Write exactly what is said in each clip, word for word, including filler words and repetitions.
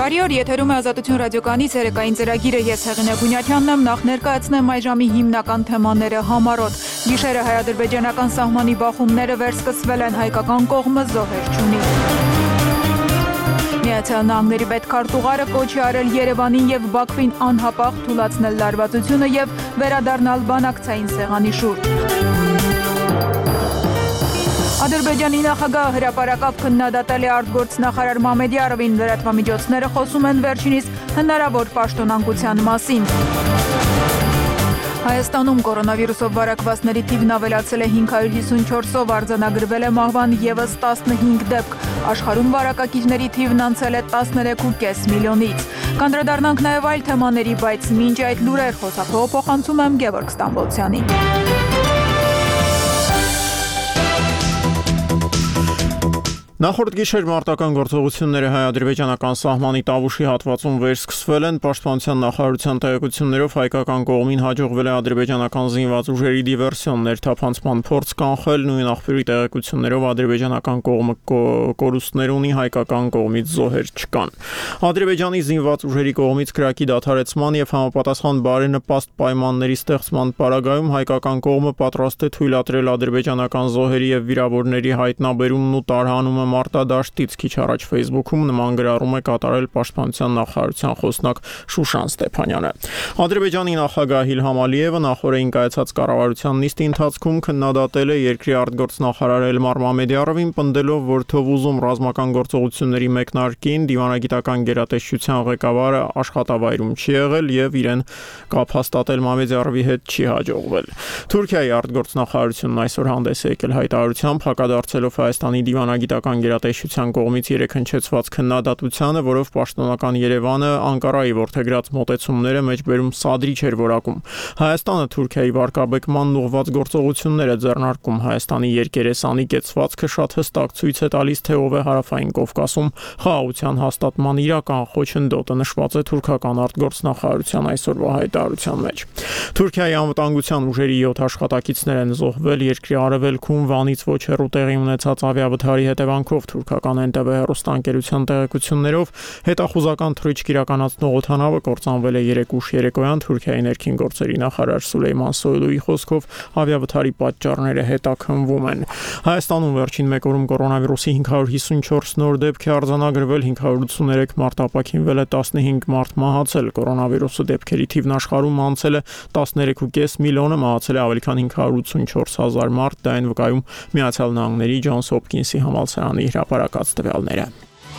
Բարի օր, եթերում է Ազատություն ռադիոկայանի ցերեկային ծրագիրը, ես Հեղինե Գունյատյանն եմ, նախ ներկայացնեմ այս ժամի հիմնական թեմաները համառոտ։ Գիշերը հայ-ադրբեջանական սահմանի բախումները վերսկսվել են, հայկական կողմը զոհեր չունի։ Միացյալ Նահանգների պետքարտուղարը կոչ է արել Երևանին եւ Բաքվին անհապաղ թուլացնել լարվածությունը եւ վերադառնալ բանակցային սեղանի շուրջ։ Ադրբեջանի նախագահը հրապարակավ քննադատել է արտգործնախարար Մամեդյարովին, լրատվամիջոցները խոսում են վերջինիս հնարավոր պաշտոնանկության մասին։ Հայաստանում կորոնավիրուսով վարակվածների թիվն ավելացել է հինգ հարյուր հիսունչորսով, արձանագրվել է մահվան ևս տասնհինգ դեպք, աշխարհում վարակակիրների թիվն անցել է տասներեք ու կես միլիոնից։ Կանդրադառնանք նաև այլ թեմաների, բայց մինչ այդ լուրեր խոսափողը փոխանցում եմ Գևորգ Ստամբոլցյանի։ Նախորդ գիշեր մարտական գործողությունները հայ-ադրբեջանական սահմանի Տավուշի հատվածում վերսկսվել են, պաշտպանության նախարարության տեղեկություններով հայկական կողմին հաջողվել է ադրբեջանական զինված ուժերի դիվերսիոն ներթափանցման փորձ կանխել, նույն աղբյուրի տեղեկություններով ադրբեջանական կողմը կորուստներ ունի, հայկական կողմից զոհեր չկան։ Ադրբեջանի զինված ուժերի կողմից կրակի դադարեցման եւ համապատասխան բարենպաստ պայմանների ստեղծման պարագայում հայկական կողմը պատրաստ է թույլատրել ադրբեջանական զոհերի եւ վիրավորների հայտնաբերումն ու տարհանումը մարտադաշտից։ Քիչ առաջ Facebook-ում նման գրառում է կատարել պաշտպանության նախարարության խոսնակ Շուշան Ստեփանյանը։ Ադրբեջանի նախագահ Իլհամ Ալիևը նախորդին կայացած կառավարության նիստի ընթացքում քննադատել է երկրի արտգործնախարար Էլմար Մամեդյարովին, պնդելով, որ Թովուզում ռազմական գործողությունների մեկնարկին դիվանագիտական գերատեսչության ղեկավարը աշխատավայրում չի եղել եւ իրեն կապ հաստատել Մամեդյարովի հետ չի հաջողվել։ Թուրքիայի արտգործնախարարությունն այսօր հանդես է եկել հայտարարությամբ, հակադարձելով Հայաստանի դիվանագիտական գերատեսչության կողմից երեկ հնչեցված քննադատությանը, որով պաշտոնական Երևանը Անկարայի որդեգրած մոտեցումները մեջբերում սադրիչ էր որակում։ Հայաստանը Թուրքիայի վարկաբեկման ուղղված գործողություններ է ձեռնարկում։ Հայաստանի երկերեսանի կեցվածքը շատ հստակ ցույց է տալիս, թե ով է Հարավային Կովկասում խաղաղության հաստատման իրական խոչընդոտը, նշված է թուրքական արտգործնախարարության այսօրվա հայտարարության մեջ։ Թուրքիայի անվտանգության ուժերի յոթ աշխատակիցներ են զոհվել երկրի արևելքում Վանից ոչ հեռու տեղի ունեցած ավիավթարի հետևանքով։ Թուրքական Էն Տե Վի հեռուստաընկերության տեղեկություններով հետախուզական թռիչք իրականացնող օդանավը կործանվել է երեկ ուշ երեկոյան։ Թուրքիայի ներքին գործերի նախարար Սուլեյման Սոյլուի խոսքով ավիավթարի պատճառները հետաքննվում են։ Հայաստանում վերջին մեկ օրում կորոնավիրուսի հինգ հարյուր հիսունչորս նոր դեպք է արձանագրվել, հինգ հարյուր ութսուներեք մարդ ապաքինվել է, տասնհինգ մարդ մահացել։ Կորոնավիրուսի դեպքերի թիվն աշխարհում անցել է տասներեք ու կես միլիոնը, մահացել է ավելի քան հինգ հարյուր ութսունչորս հազար մարդ, դա են վկայում Միացյալ Նահանգների Ջոնս Հոփքինսի համալսարանի հրապարակած տվյալները։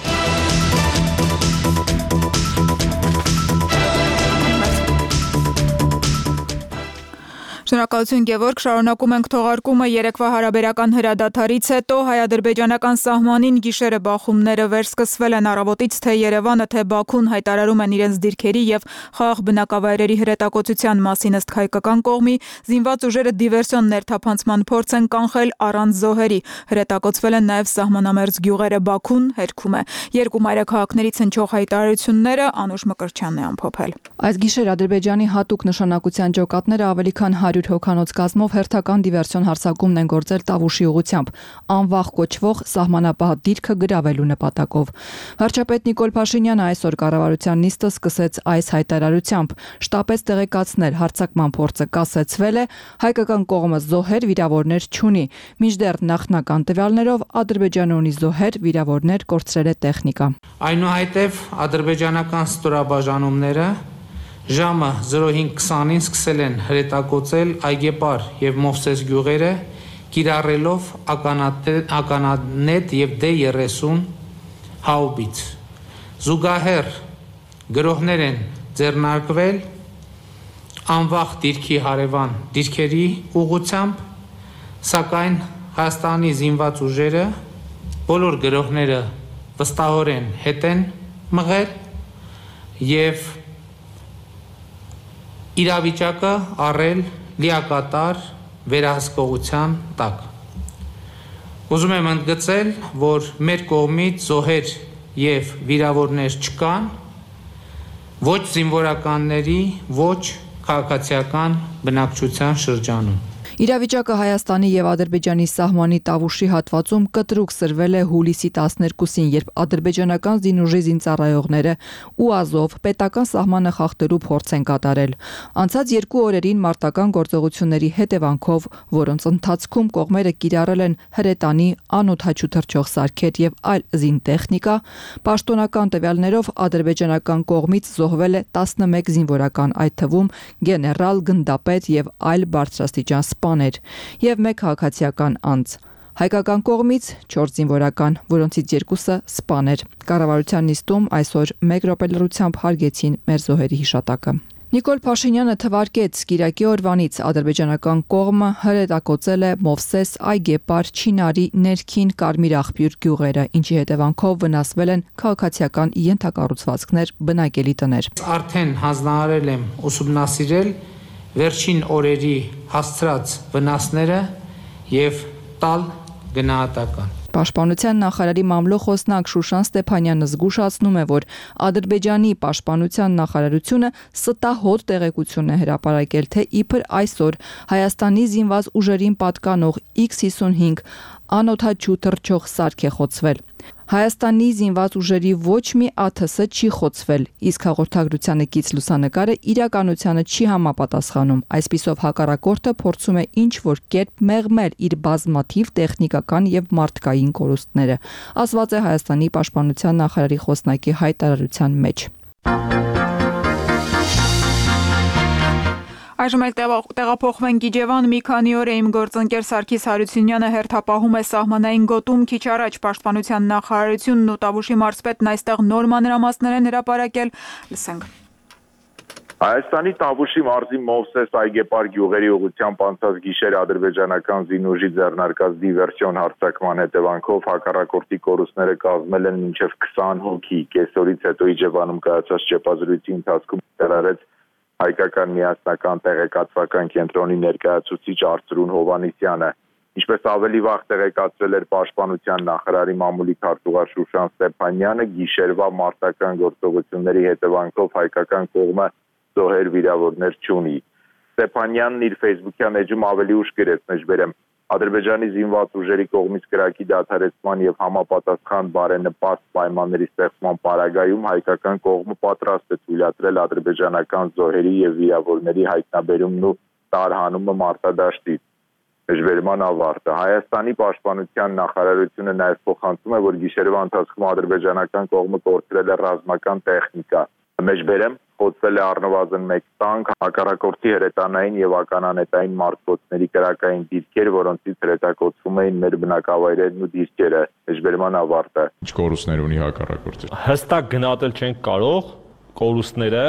Շնորհակալություն Գևորգ, շարունակում ենք թողարկումը երեկվա հարաբերական հրադադարից հետո հայ-ադրբեջանական սահմանին գիշերը բախումները վերսկսվել են, առավոտից թե Երևանը, թե Բաքուն հայտարարում են իրենց դիրքերի եւ խաղաղ բնակավայրերի հրետակոծության մասին, ըստ հայկական կողմի զինված ուժերը դիվերսիոն ներթափանցման փորձ են կանխել առանց զոհերի։ Հրետակոծվել են նաեւ սահմանամերձ գյուղերը, Բաքուն հերքում է։ Երկու մայրաքաղաքներից հնչող հայտարարությունները Անուշ Մկրտչյանն է ամփոփել։ Այս գիշեր Ադրբեջանի հատուկ նշանակության ջոկատները ավելի քան հարյուր հոգանոց կազմով հերթական դիվերսիոն հարձակումն են գործել Տավուշի ուղղությամբ, անվախ կոչվող սահմանապահ դիրքը գրավելու նպատակով։ Վարչապետ Նիկոլ Փաշինյանը այսօր կառավարության նիստը սկսեց այս հայտարարությամբ, շտապեց տեղեկացնել հարձակման փորձը կասեցվել է, հայկական կողմը զոհեր, վիրավորներ չունի, մինչդեռ նախնական տվյալներով Ադրբեջանը ունի զոհեր, վիրավորներ, կորցրել է տեխնիկա։ Այնուհետև ադրբեջանական ստորաբաժանումները ժամը զրո հինգ քսանին սկսել են հրետակոծել Այգեպար եւ Մովսես գյուղերը, կիրառելով ականանետ եւ դե երեսուն հաուբից։ Զուգահեռ գրոհներ են ձեռնարկվել անվախ դիրքի հարևան դիրքերի ուղղությամբ, սակայն Հայաստանի զինված ուժերը բոլոր գրոհները վստահորեն հետ են մղել եւ իրավիճակը առել լիակատար վերահսկողության տակ։ Ուզում եմ ընդգծել, որ մեր կողմից զոհեր եւ վիրավորներ չկան, ոչ զինվորականների, ոչ քաղաքացիական բնակչության շրջանում։ Իրավիճակը Հայաստանի եւ Ադրբեջանի սահմանի Տավուշի հատվածում կտրուկ սրվել է հուլիսի տասներկուսին, երբ ադրբեջանական զինուժի զինծառայողները ու Ազով պետական սահմանը խախտելու փորձ են կատարել։ Անցած երկու օրերին մարտական գործողությունների հետևանքով, որոնց ընթացքում կողմերը կիրառել են հրետանի, անօդաչու թռչող սարքեր եւ այլ զինտեխնիկա, պաշտոնական տվյալներով ադրբեջանական կողմից զոհվել է տասնմեկ զինվորական, այդ թվում գեներալ, գնդապետ եւ այլ բարձրաստիճան սպաներ եւ մեկ քաղաքացիական անձ։ Հայկական կողմից չորս զինվորական, որոնցից երկուսը սպաներ։ Կառավարության նիստում այսօր մեկ րոպե լռությամբ հարգեցին մեր զոհերի հիշատակը։ Նիկոլ Փաշինյանը թվարկեց Կիրակի օրվանից ադրբեջանական կողմը հրետակոծել է Մովսես, Այգեպար, Չինարի ներքին Կարմիր աղբյուր գյուղերը, ինչի հետևանքով վնասվել են քաղաքացիական ենթակառուցվածքներ, բնակելի տներ։ Արդեն հանձնարարել եմ ուսումնասիրել վերջին օրերի հասցրած վնասները եւ տալ գնահատական։ Պաշտպանության նախարարի մամլոխոսնակ Շուշան Ստեփանյանը զգուշացնում է, որ Ադրբեջանի պաշտպանության նախարարությունը ստահոդ տեղեկություն է հրապարակել, թե իբր այսօր Հայաստանի զինված ուժերին պատկանող X հիսունհինգ անօդաչու թռչող սարք է խոցվել։ Հայաստանի զինված ուժերի ոչ մի ԱԹՍ չի խոցվել, իսկ հաղորդագրությանը կից լուսանկարը իրականությանը չի համապատասխանում։ Այսպիսով հակառակորդը փորձում է ինչ-որ կերպ մեղմել իր բազմաթիվ տեխնիկական եւ մարդկային կորուստները, ասված է Հայաստանի պաշտպանության նախարարի խոսնակի հայտարարության մեջ։ Այժմ էլ տեղափոխվենք Իջևան, մի քանի օր է իմ գործընկեր Սարգիս Հարությունյանը հերթապահում է սահմանային գոտում, քիչ առաջ պաշտպանության նախարարությունն ու Տավուշի մարզպետն այստեղ նոր մանրամասներ են հրապարակել, լսենք։ Հայաստանի Տավուշի մարզի Մովսես, Այգեպար գյուղերի ուղղությամբ անցած գիշեր ադրբեջանական զինուժի ձեռնարկած դիվերսիոն հարձակման հետևանքով հակառակորդի կորուստները կազմել են մինչև քսան հոգի։ Կեսօրից հետո Իջևանում կայացած ճեպազրույցի ընթացքում տեղարեց հայկական միասնական տեղեկատվական կենտրոնի ներկայացուցիչ Արծրուն Հովանեսյանը, ինչպես ավելի վաղ տեղեկացրել էր պաշտպանության նախարարի մամուլի քարտուղար Շուշան Ստեփանյանը, գիշերվա մարտական գործողությունների հետևանքով հայկական կողմը զոհեր վիրավորներ չունի։ Ստեփանյանն իր Facebook-յան էջում ավելի ուշ գրեց մեջբերեմ. Ադրբեջանի զինված ուժերի կողմից կրակի դադարեցման եւ համապատասխան բարենպաստ պայմանների ստեղծման պարագայում հայկական կողմը պատրաստ է թույլատրել ադրբեջանական զոհերի եւ վիրավորների հայտնաբերումն ու տարհանումը մարտադաշտից։ Մեջբերման ավարտը։ Հայաստանի պաշտպանության նախարարությունը նաեւ փոխանցում է, որ գիշերվա ընթացքում ադրբեջանական կողմը կորցրել է ռազմական տեխնիկա։ Մեջբերեմ խոցվել է առնվազն մեկ տանկ, հակառակորդի հրետանային եւ ականանետային մարտկոցների կրակային դիրքեր, որոնցից հրետակոծվում էին մեր բնակավայրերն ու դիրքերը։ Մեջբերման ավարտը։ Ինչ կորուստներ ունի հակառակորդը։ Հստակ գնահատել չենք կարող կորուստները,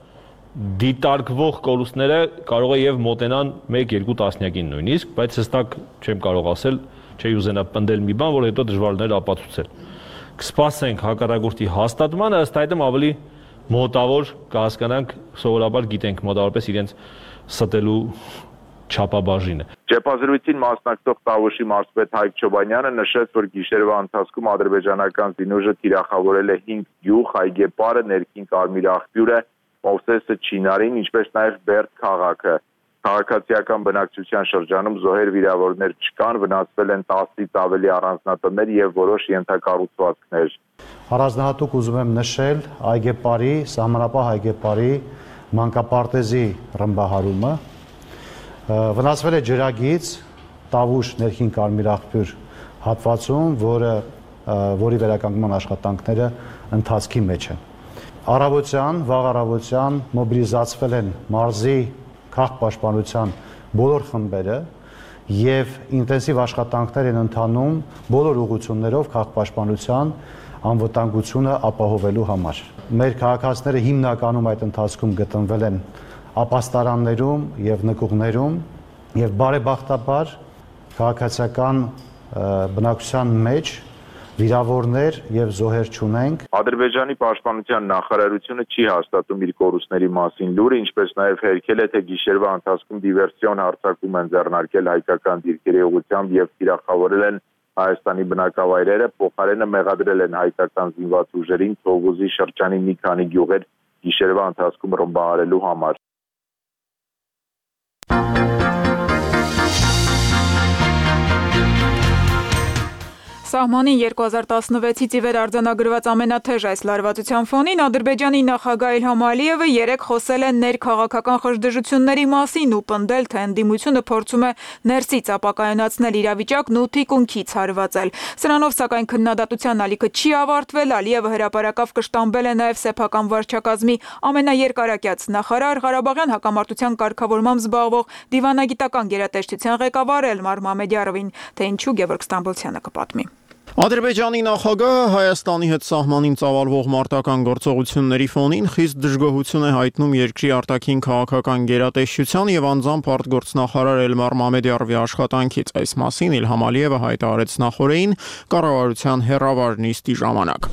դիտարկվող կորուստները կարող է եւ մոտենան մեկ-երկու տասնյակին նույնիսկ, բայց հստակ չեմ կարող ասել, չի ուզենա պնդել մի բան, որ հետո դժվար լինել ապացուցել։ Կսպասենք հակառակորդի հաստատմանը, ըստ այդմ ավելի մոտավոր կհասկանանք, սովորաբար գիտենք մոտավորապես իրենց ստելու չափաբաժինը։ Ճեպազրույցին մասնակցող Տավուշի մարզպետ Հայկ Չոբանյանը նշեց, որ գիշերվա ընթացքում ադրբեջանական զինուժը թիրախավորել է հինգ գյուղ, Այգեպարը, ներքին Կարմիր աղբյուրը, Մովսեսը, Չինարին, ինչպես նաև Բերդ քաղաքը։ Քաղաքացիական բնակչության շրջանում զոհեր վիրավորներ չկան, վնասվել են տասից ավելի առանձնատներ եւ որոշ ենթակառուցվածքներ։ Առանձնահատուկ ուզում եմ նշել Այգեպարի, սահմանապահ Այգեպարի մանկապարտեզի ռմբահարումը, վնասվել է ջրագիծ Տավուշ ներքին Կարմիր աղբյուր հատվածում, որը որի վերականգնման աշխատանքները ընթացքի մեջ են։ Առավոտյան, վաղ առավոտյան մոբիլիզացվել են մարզի քաղաքապաշտպանության բոլոր խմբերը եւ ինտենսիվ աշխատանքներ են ընթանում բոլոր ուղղություններով քաղաքապաշտպանության անվտանգությունը ապահովելու համար։ Մեր քաղաքացիները հիմնականում այդ ընթացքում գտնվել են ապաստարաններում եւ նկուղներում եւ բարեբախտաբար քաղաքացիական բնակչության մեջ վիրավորներ եւ զոհեր չունենք։ Ադրբեջանի պաշտպանության նախարարությունը չի հաստատում իր կորուստների մասին լուրը, ինչպես նաեւ հերքել է, թե գիշերվա ընթացքում դիվերսիոն հարձակում են ձեռնարկել հայկական դիրքերի ուղղությամբ եւ թիրախավորել են Հայաստանի բնակավայրերը, փոխարենը մեղադրել են հայկական զինված ուժերին Թովուզի շրջանի մի քանի գյուղեր գիշերվա ընթացքում ռմբահարելու համար։ Սահմանին երկու հազար տասնվեցից ի վեր արձանագրված ամենաթեժ այս լարվածության ֆոնին Ադրբեջանի նախագահ Իլհամ Ալիևը երեկ խոսել է ներքաղաքական խժդժությունների մասին ու պնդել, թե ընդդիմությունը փորձում է ներսից ապակայունացնել իրավիճակն ու թիկունքից հարվածել։ Սրանով սակայն քննադատության ալիքը չի ավարտվել, Ալիևը հրապարակավ կշտամբել է նաև սեփական վարչակազմի ամենաերկարակյաց նախարար, Ղարաբաղյան հակամարտության կարգավորմամբ զբաղվող դիվանագիտական գերատեսչության ղեկավար Էլմար Մամեդյարովին, թե ինչու Գևորգ Ստամբոլցյանը կպատմի։ Ադրբեջանի նախագահը Հայաստանի հետ սահմանին ծավալվող մարտական գործողությունների ֆոնին խիստ դժգոհություն է հայտնում երկրի արտաքին քաղաքական գերատեսչության եւ անձամբ արտգործնախարար Էլմար Մամեդյարովի աշխատանքից։ Այս մասին Իլհամ Ալիևը հայտարարեց նախորդին կառավարության հերավար նիստի ժամանակ։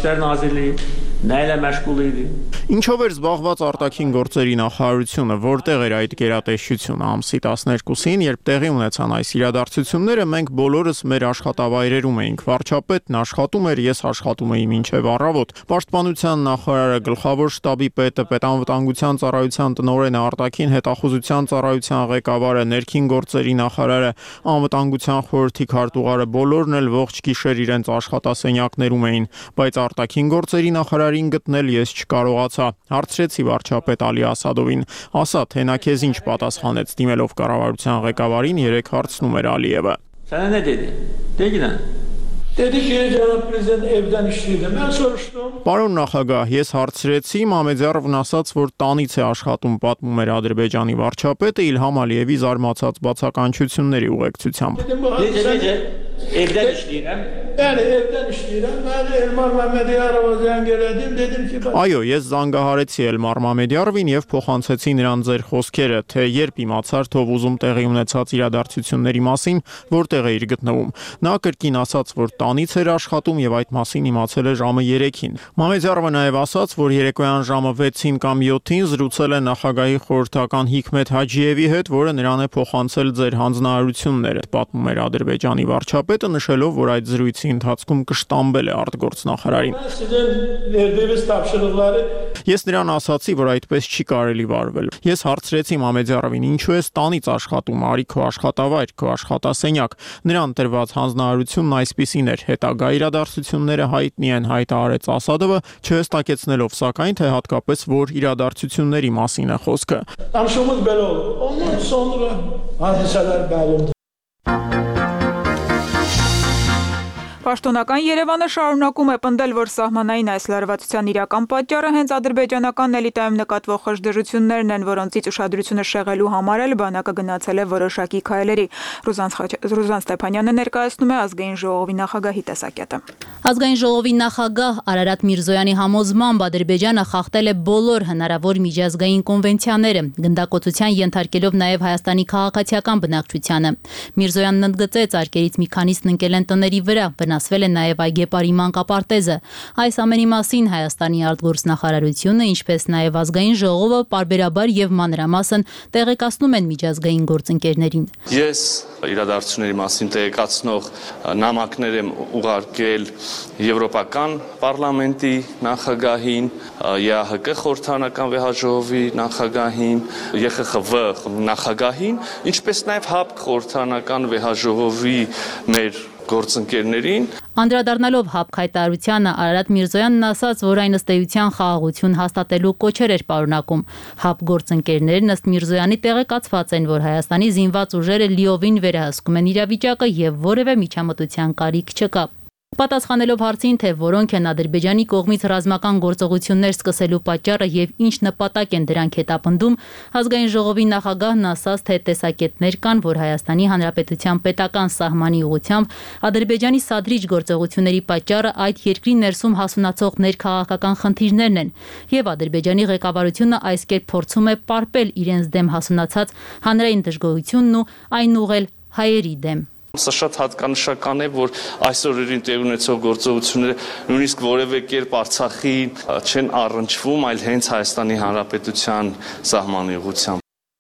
Ինչով էր զբաղված արտաքին գործերի նախարարությունը, որտեղ էր այդ գերատեսչությունը ամսի տասներկուսին, երբ տեղի ունեցան այս իրադարձությունները, մենք բոլորս մեր աշխատավայրերում էինք։ Վարչապետն աշխատում էր, ես աշխատում էի մինչև առավոտ։ Պաշտպանության նախարարը, գլխավոր շտաբի պետը, պետանվտանգության ծառայության տնօրենը, արտաքին հետախուզության ծառայության ղեկավարը, ներքին գործերի նախարարը, անվտանգության խորհրդի քարտուղարը բոլորն էլ ողջ գիշեր իրենց աշխատասենյակներում էին, բայց արտաքին գործերի նախարարին գտնել ես չկարողացա։ Հարցրեցի վարչապետ Ալի Ասադովին, ասա, թե նա քեզ ինչ պատասխանեց, դիմելով կառավարության ղեկավարին երեք հարցնում էր Ալիևը։ Պարոն նախագահ, ես հարցրեցի, Մամեդյարովն ասաց, որ տանից է աշխատում, պատմում էր Ադրբեջանի վարչապետը Իլհամ Ալիևի զարմացած բացականչությունների ուղեկցությամբ։ Evden işləyirəm. Bəli, evdən işləyirəm. Mən Elmar Məmmədiyarova zəng elədim, dedim ki, Այո, ես զանգահարեցի Էլմար Մամեդյարովին եւ փոխանցեցի նրան ձեր խոսքերը, թե երբ իմացար Թովուզում տեղի ունեցած իրադարձությունների մասին, որտեղ է իր գտնվում։ Նա կրկին ասաց, որ տանից էր աշխատում եւ այդ մասին իմացել է ժամը երեքին։ Մամեդյարովը նաեւ ասաց, որ երեկոյան ժամը վեցին կամ յոթին զրուցել է նախագահի խորհրդական Հիկմետ Հաջիևի հետ, որը նրան է փոխանցել ձեր հանձնարարությունները, պատմում էր Ադրբեջանի վարչապետը, նշելով, որ այդ զրույցի ընթացքում կշտամբել է արտգործնախարարին։ Ես նրան ասացի, որ այդպես չի կարելի վարվել։ Ես հարցրեցի Մամեդյարովին, ինչու ես տանից աշխատում, արի քո աշխատավայր, քո աշխատասենյակ։ Նրան տրված հանձնարարությունն այսպիսին էր, հետագա իրադարձությունները հայտնի են, հայտարարեց Ասադովը, չհստակեցնելով սակայն, թե հատկապես որ իրադարձությունների մասին է խոսքը։ Պաշտոնական Երևանը շարունակում է պնդել, որ սահմանային այս լարվածության իրական պատճառը հենց ադրբեջանական էլիտայում նկատվող խժդժություններն են, որոնցից ուշադրությունը շեղելու համար էլ բանակը գնացել է որոշակի քայլերի։ Ռուզան Ստեփանյանը ներկայացնում է ազգային ժողովի նախագահի տեսակետը։ Ազգային ժողովի նախագահ Արարատ Միրզոյանի համոզմամբ Ադրբեջանը խախտել է բոլոր հնարավոր միջազգային կոնվենցիաները, գնդակոծության ենթարկելով նաև Հայաստանի քաղաքացիական բնակչությանը։ Միրզոյանն ընդգծեց, արկերից մի քանիսն ընկել են տների վրա, վնասվել է նաև այգեպարի մանկապարտեզը։ Այս ամենի մասին Հայաստանի արտգործնախարարությունը, ինչպես նաև ազգային ժողովը պարբերաբար եւ մանրամասն տեղեկացնում են միջազգային գործընկերներին։ Ես իրադարձությունների մասին տեղեկացնող նամակներ եմ ուղարկել Եվրոպական պարլամենտի նախագահին, ԵԱՀԿ խորհրդարանական վեհաժողովի նախագահին, ԵԽԽՎ նախագահին, ինչպես նաև ՀԱՊԿ խորհրդարանական վեհաժողովի մեր գործընկերներին։ Անդրադառնալով ՀԱՊԿ հայտարարությանը Արարատ Միրզոյանն ասաց, որ այն ըստ էության խաղաղություն հաստատելու կոչեր էր պարունակում։ ՀԱՊԿ գործընկերներն ըստ Միրզոյանի տեղեկացված են, որ Հայաստանի զինված ուժերը լիովին վերահսկում են իրավիճակը եւ որևէ միջամտության կարիք չկա։ Պատասխանելով հարցին, թե որոնք են Ադրբեջանի կողմից ռազմական գործողություններ սկսելու պատճառը եւ ինչ նպատակ են դրանք հետապնդում, ազգային ժողովի նախագահն ասաց, թե տեսակետներ կան, որ Հայաստանի Հանրապետության պետական սահմանի ուղղությամբ Ադրբեջանի սադրիչ գործողությունների պատճառը այդ երկրի ներսում հասունացող ներքաղաքական խնդիրներն են, եւ Ադրբեջանի ղեկավարությունը այս կերպ փորձում է պարպել իրենց դեմ հասունացած հանրային դժգոհությունն ու այն ուղղել հայերի դեմ։ Սա շատ հատկանշական է, որ այսօր երին տեղի ունեցող գործողությունները նույնիսկ որևէ կերպ Արցախին չեն առնչվում, այլ հենց Հայաստանի Հանրապետության սահմանի ուղղությամբ։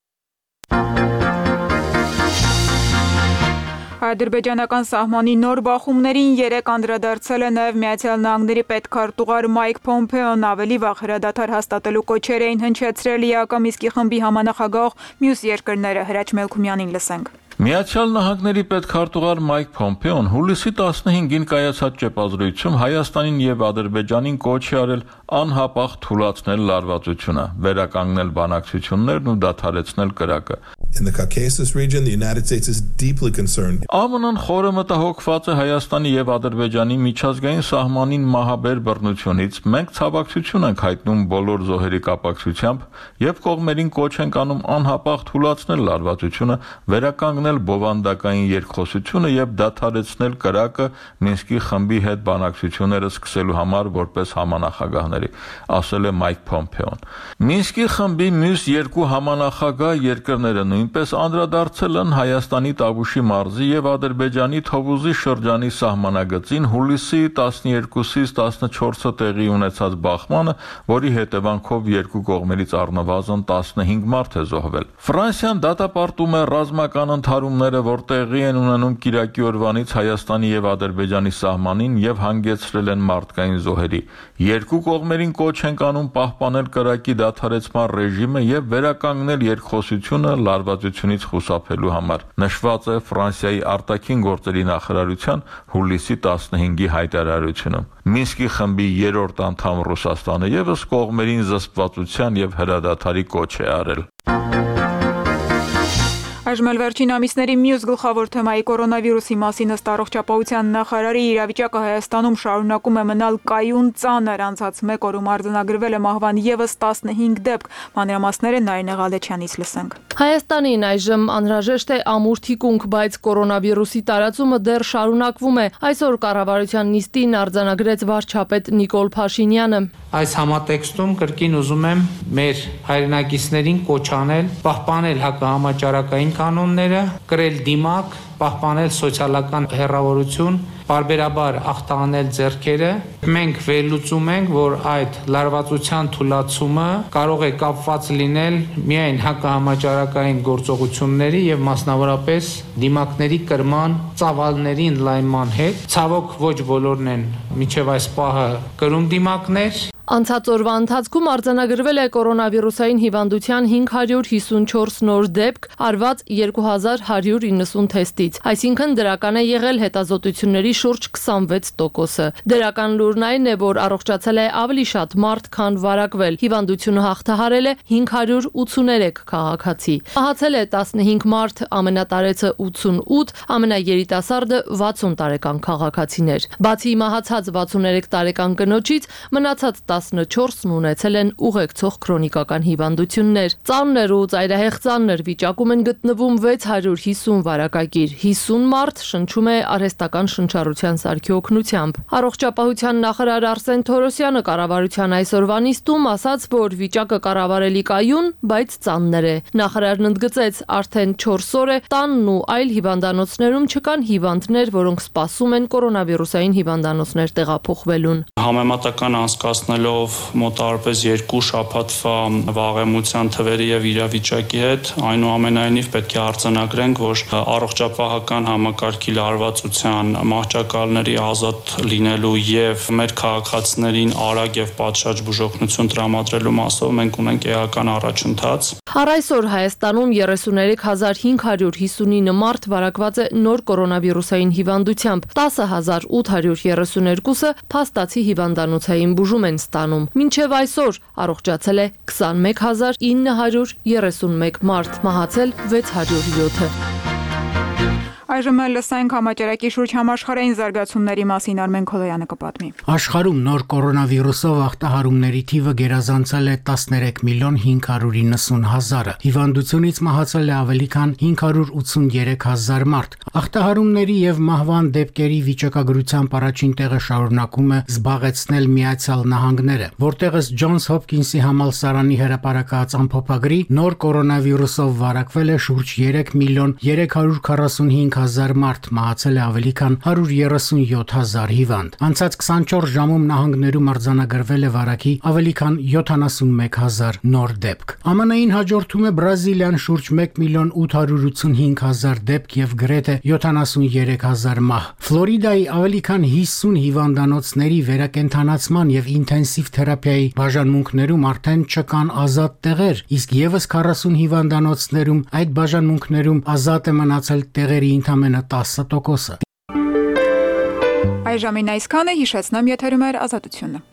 Ադրբեջանական սահմանի նոր բախումներին երեք անդրադարձել է նաև Միացյալ Նահանգների պետքարտուղար Մայք Փոմփեոն, ավելի վաղ հրադադար հաստատելու կոչեր էին հնչեցրել ԻԱԿ Միսկի խմբի համանախագահող մյուս երկրները։ Հրաչ Մելքումյանին լսենք։ Միացյալ Նահանգների պետքարտուղար Մայք Փոմպեոն հուլիսի տասնհինգին կայացած ճեպազրույցում Հայաստանին եւ Ադրբեջանին կոչ է արել անհապաղ թուլացնել լարվածությունը, վերականգնել բանակցություններն ու դադարեցնել կրակը։ In the Caucasus region, the United States is deeply concerned. ԱՄՆ-ն խորը մտահոգված է Հայաստանի եւ Ադրբեջանի միջազգային սահմանին մահաբեր բռնությունից։ Մենք ցավակցություն ենք հայտնում բոլոր զոհերի կապակցությամբ եւ կողմերին կոչ ենք անում անհապաղ թուլացնել լարվածությունը, վերականգնել բովանդակային երկխոսությունը եւ դադարեցնել կրակը Մինսկի խմբի հետ բանակցությունները սկսելու համար որպես համանախագահների, ասել է Մայք Փոմպեոն։ Մինսկի խմբի մյուս երկու համանախագահ երկրները նույնպես անդրադարձել են Հայաստանի Տավուշի մարզի եւ Ադրբեջանի Թովուզի շրջանի սահմանագծին հուլիսի տասներկուսից տասնչորսը տեղի ունեցած բախմանը, որի հետևանքով երկու կողմերից առնվազն տասնհինգ մարդ է զոհվել։ Ֆրանսիան դատապարտում է ռազմական ընդհարումները, որ տեղի են ունենում կիրակի օրվանից Հայաստանի եւ Ադրբեջանի սահմանին եւ հանգեցրել են մարդկային զոհերի։ Երկու կողմերին կոչ են անում պահպանել կրակի դադարեցման ռեժիմը եւ վերականգնել երկխոսությունը լարվածությունից խուսափելու համար, նշված է Ֆրանսիայի արտաքին գործերի նախարարության հուլիսի տասնհինգի հայտարարությունում։ Մինսկի խմբի երրորդ անդամ Ռուսաստանը եւս կողմերին զսպվածության եւ հրադադարի կոչ է արել։ Այժմ էլ վերջին ամիսների մյուս գլխավոր թեմայի կորոնավիրուսի մասին ըստ առողջապահության նախարարի իրավիճակը Հայաստանում շարունակում է մնալ կայուն ծանր, անցած մեկ օրում արձանագրվել է մահվան եւս տասնհինգ դեպք։ Մանրամասները Նարինե Ղալեչյանից լսենք։ Հայաստանին այժմ անհրաժեշտ է ամուր թիկունք, բայց կորոնավիրուսի տարածումը դեռ շարունակվում է։ Այսօր կառավարության նիստին արձանագրեց վարչապետ Նիկոլ Փաշինյանը։ Այս համատեքստում կրկին ուզում եմ մեր հայրենակիցներին կոչ անել պահպանել հակահամաճարակային կանոնները, կրել դիմակ, պահպանել սոցիալական հեռավորություն, բարբերաբար ախտահանել ձեռքերը։ Մենք վերլուծում ենք, որ այդ լարվածության թուլացումը կարող է կապված լինել միայն հակահամաճարակային գործողությունների եւ մասնավորապես դիմակների կրման ծավալների ընդլայնման հետ։ Ցավոք ոչ բոլորն են մինչեւ այս պահը կրում դիմակներ։ Անցած օրվա ընթացքում արձանագրվել է կորոնավիրուսային հիվանդության հինգ հարյուր հիսունչորս նոր դեպք, արված երկու հազար հարյուր իննսուն թեստից, այսինքն դրական է եղել հետազոտությունների շուրջ քսանվեց տոկոսը։ Դրական լուրն այն է, որ առողջացել է ավելի շատ մարդ, քան վարակվել։ Հիվանդությունը հաղթահարել է հինգ հարյուր ութսուներեք քաղաքացի։ Մահացել է տասնհինգ մարդ, ամենատարեցը ութսունութ, ամենաերիտասարդը վաթսուն տարեկան քաղաքացիներ։ Բացի մահացած վաթսուներեք տարեկան կնոջից, մնացած տասնչորսն ունեցել են ուղեկցող քրոնիկական հիվանդություններ։ Ծանր ու ծայրահեղ ծանր վիճակում են գտնվում վեց հարյուր հիսուն վարակագիր, հիսուն մարդ շնչում է արհեստական շնչառության սարքի օգնությամբ։ Առողջապահության նախարար Արսեն Թորոսյանը կառավարության այսօրվա նիստում ասաց, որ վիճակը կառավարելի կայուն, բայց ծանր է։ Նախարարն ընդգծեց, արդեն չորս օր է տանն ու այլ հիվանդանոցներում չկան հիվանդներ, որոնք սպասում են կորոնավիրուսային հիվանդանոցներ տեղափոխվելուն։ Համեմատական անցկացնելով մոտավորապես երկու շաբաթվա վաղեմության թվերի եւ իրավիճակի հետ, այնուամենայնիվ պետք է արձանագրենք, որ առողջապահական համակարգի լարվածության մահճակալների ազատ լինելու եւ մեր քաղաքացիներին արագ եւ պատշաճ բուժօգնություն տրամադրելու մասով մենք ունենք էական առաջընթաց։ Առ այսօր Հայաստանում երեսուներեք հազար հինգ հարյուր հիսունինը մարդ վարակված է նոր կորոնավիրուսային հիվանդությամբ, տասը հազար ութ հարյուր երեսուներկուսը փաստացի հիվանդանոցային բուժում են ստանում։ Մինչև այսօր առողջացել է քսանմեկ հազար ինը հարյուր երեսունմեկ մարդ, մահացել վեց հարյուր յոթը։ Այժմ էլ լսենք համաճարակի շուրջ համաշխարհային զարգացումների մասին Արմեն Քոլոյանը կպատմի։ Աշխարհում նոր կորոնավիրուսով ախտահարումների թիվը գերազանցել է տասներեք միլիոն հինգ հարյուր իննսուն հազարը։ Հիվանդությունից մահացել է ավելի քան հինգ հարյուր ութսուներեք հազար մարդ։ Ախտահարումների եւ մահվան դեպքերի վիճակագրությամբ առաջին տեղը շարունակում է զբաղեցնել Միացյալ Նահանգները, որտեղ ըստ Ջոնս Հոփքինսի համալսարանի հրապարակած ամփոփագրի նոր կորոնավիրուսով վարակվել է շուրջ երեք միլիոն երեք հարյուր քառասունհինգ հազար մարդ, մահացել է ավելի քան հարյուր երեսունյոթ հազար հիվանդ։ Անցած քսանչորս ժամում նահանգներում արձանագրվել է վարակի ավելի քան յոթանասունմեկ հազար նոր դեպք։ Է մ ն-ին հաջորդում է Բրազիլիան շուրջ մեկ միլիոն ութ հարյուր ութսունհինգ հազար դեպք եւ գրեթե յոթանասուներեք հազար մահ։ Ֆլորիդայի ավելի քան հիսուն հիվանդանոցների վերակենդանացման եւ ինտենսիվ թերապիայի բաժանմունքներում արդեն չկան ազատ տեղեր, իսկ եւս քառասուն հիվանդանոցներում այդ բաժանմունքներում ազատ է մնացել տեղերի ընդամենը տասը տոկոսը։ Այժմին այսքանը, հիշեցնեմ եթերում էր Ազատությունը։